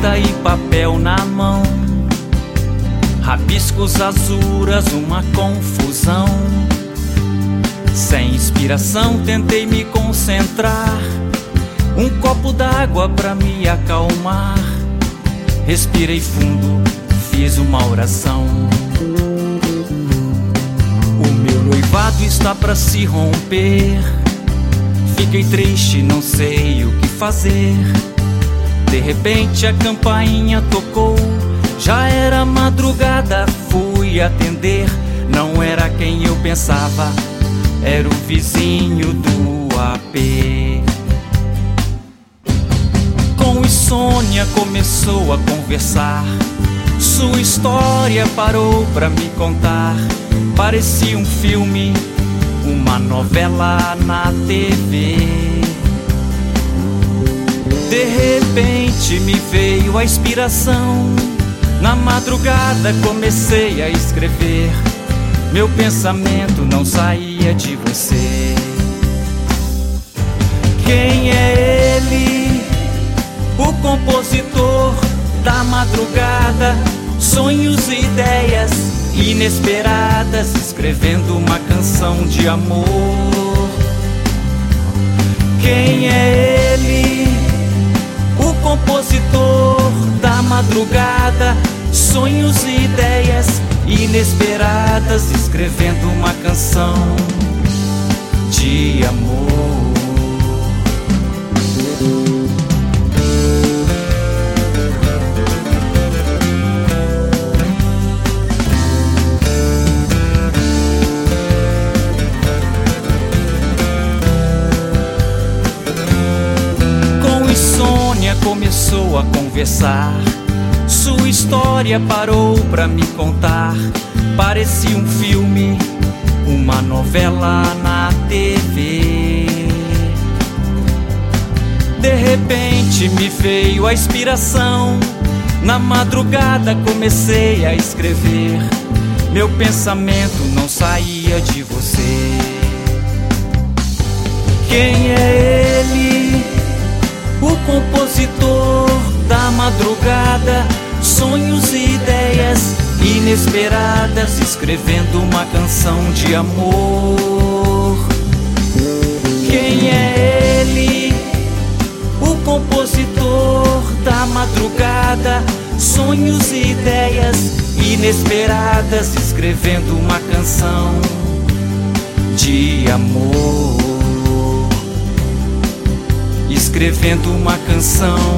caneta e papel na mão, rabiscos azuras, uma confusão. Sem inspiração tentei me concentrar, um copo d'água pra me acalmar. Respirei fundo, fiz uma oração. O meu noivado está pra se romper. Fiquei triste, não sei o que fazer. De repente a campainha tocou. Já era madrugada, fui atender. Não era quem eu pensava, era o vizinho do AP. Com insônia começou a conversar. Sua história parou pra me contar. Parecia um filme, uma novela na TV. De repente me veio a inspiração. Na madrugada comecei a escrever. Meu pensamento não saía de você. Quem é ele? O compositor da madrugada. Sonhos e ideias inesperadas, escrevendo uma canção de amor. Quem é ele? O compositor da madrugada. Sonhos e ideias inesperadas, escrevendo uma canção de amor. Com insônia começou a conversar. Sua história parou pra me contar. Parecia um filme, uma novela na TV. De repente me veio a inspiração. Na madrugada comecei a escrever. Meu pensamento não saía de você. Quem é ele? O compositor da madrugada. Sonhos e ideias inesperadas, escrevendo uma canção de amor. Quem é ele? O compositor da madrugada. Sonhos e ideias inesperadas, escrevendo uma canção de amor. Escrevendo uma canção